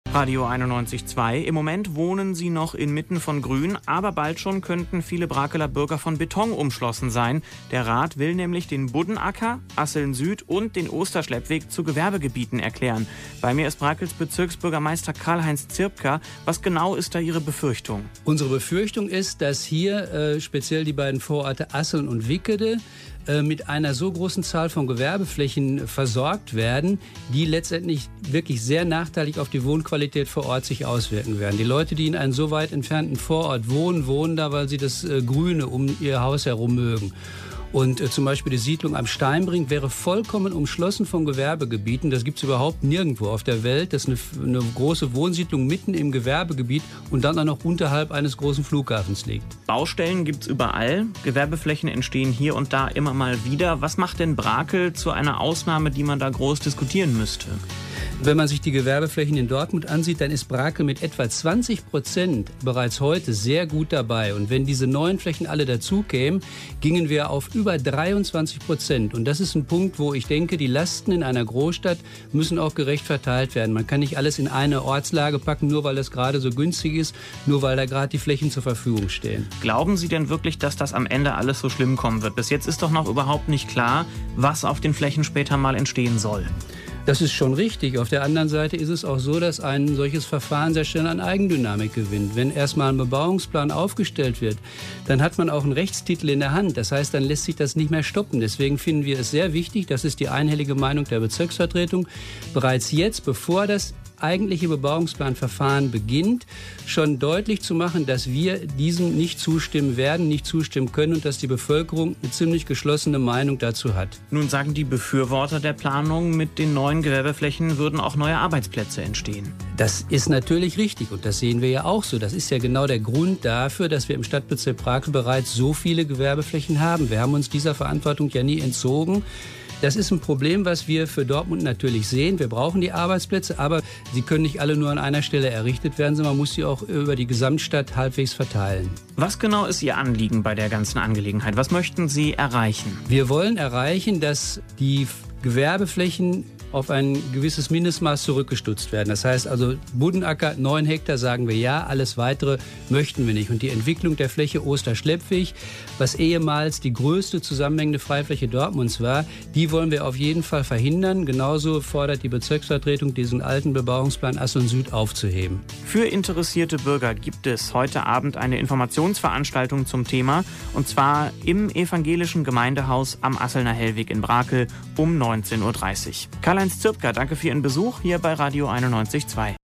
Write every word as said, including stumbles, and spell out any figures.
Radio einundneunzig Komma zwei. Im Moment wohnen sie noch inmitten von Grün, aber bald schon könnten viele Brakeler Bürger von Beton umschlossen sein. Der Rat will nämlich den Buddenacker, Asseln Süd und den Osterschleppweg zu Gewerbegebieten erklären. Bei mir ist Brakels Bezirksbürgermeister Karl-Heinz Zirpka. Was genau ist da Ihre Befürchtung? Unsere Befürchtung ist, dass hier äh, speziell die beiden Vororte Asseln und Wickede äh, mit einer so großen Zahl von Gewerbeflächen versorgt werden, die letztendlich wirklich sehr nachteilig auf die Wohnqualität vor Ort sich auswirken werden. Die Leute, die in einem so weit entfernten Vorort wohnen, wohnen da, weil sie das äh, Grüne um ihr Haus herum mögen. Und äh, zum Beispiel die Siedlung am Steinbrink wäre vollkommen umschlossen von Gewerbegebieten. Das gibt es überhaupt nirgendwo auf der Welt. Das ist eine, eine große Wohnsiedlung mitten im Gewerbegebiet und dann auch noch unterhalb eines großen Flughafens liegt. Baustellen gibt es überall. Gewerbeflächen entstehen hier und da immer mal wieder. Was macht denn Brakel zu einer Ausnahme, die man da groß diskutieren müsste? Wenn man sich die Gewerbeflächen in Dortmund ansieht, dann ist Brakel mit etwa zwanzig Prozent bereits heute sehr gut dabei. Und wenn diese neuen Flächen alle dazukämen, gingen wir auf über dreiundzwanzig Prozent. Und das ist ein Punkt, wo ich denke, die Lasten in einer Großstadt müssen auch gerecht verteilt werden. Man kann nicht alles in eine Ortslage packen, nur weil das gerade so günstig ist, nur weil da gerade die Flächen zur Verfügung stehen. Glauben Sie denn wirklich, dass das am Ende alles so schlimm kommen wird? Bis jetzt ist doch noch überhaupt nicht klar, was auf den Flächen später mal entstehen soll. Das ist schon richtig. Auf der anderen Seite ist es auch so, dass ein solches Verfahren sehr schnell an Eigendynamik gewinnt. Wenn erstmal ein Bebauungsplan aufgestellt wird, dann hat man auch einen Rechtstitel in der Hand. Das heißt, dann lässt sich das nicht mehr stoppen. Deswegen finden wir es sehr wichtig, das ist die einhellige Meinung der Bezirksvertretung, bereits jetzt, bevor das eigentliche Bebauungsplanverfahren beginnt, schon deutlich zu machen, dass wir diesem nicht zustimmen werden, nicht zustimmen können und dass die Bevölkerung eine ziemlich geschlossene Meinung dazu hat. Nun sagen die Befürworter der Planung, mit den neuen Gewerbeflächen würden auch neue Arbeitsplätze entstehen. Das ist natürlich richtig und das sehen wir ja auch so. Das ist ja genau der Grund dafür, dass wir im Stadtbezirk Brakel bereits so viele Gewerbeflächen haben. Wir haben uns dieser Verantwortung ja nie entzogen. Das ist ein Problem, was wir für Dortmund natürlich sehen. Wir brauchen die Arbeitsplätze, aber sie können nicht alle nur an einer Stelle errichtet werden, sondern man muss sie auch über die Gesamtstadt halbwegs verteilen. Was genau ist Ihr Anliegen bei der ganzen Angelegenheit? Was möchten Sie erreichen? Wir wollen erreichen, dass die Gewerbeflächen auf ein gewisses Mindestmaß zurückgestutzt werden. Das heißt also, Buddenacker, neun Hektar sagen wir ja, alles Weitere möchten wir nicht. Und die Entwicklung der Fläche Osterschleppweg, was ehemals die größte zusammenhängende Freifläche Dortmunds war, die wollen wir auf jeden Fall verhindern. Genauso fordert die Bezirksvertretung, diesen alten Bebauungsplan Asseln Süd aufzuheben. Für interessierte Bürger gibt es heute Abend eine Informationsveranstaltung zum Thema, und zwar im evangelischen Gemeindehaus am Asselner Hellweg in Brakel um neunzehn Uhr dreißig. Karl-Heinz Zirpka, danke für Ihren Besuch hier bei Radio einundneunzig Komma zwei.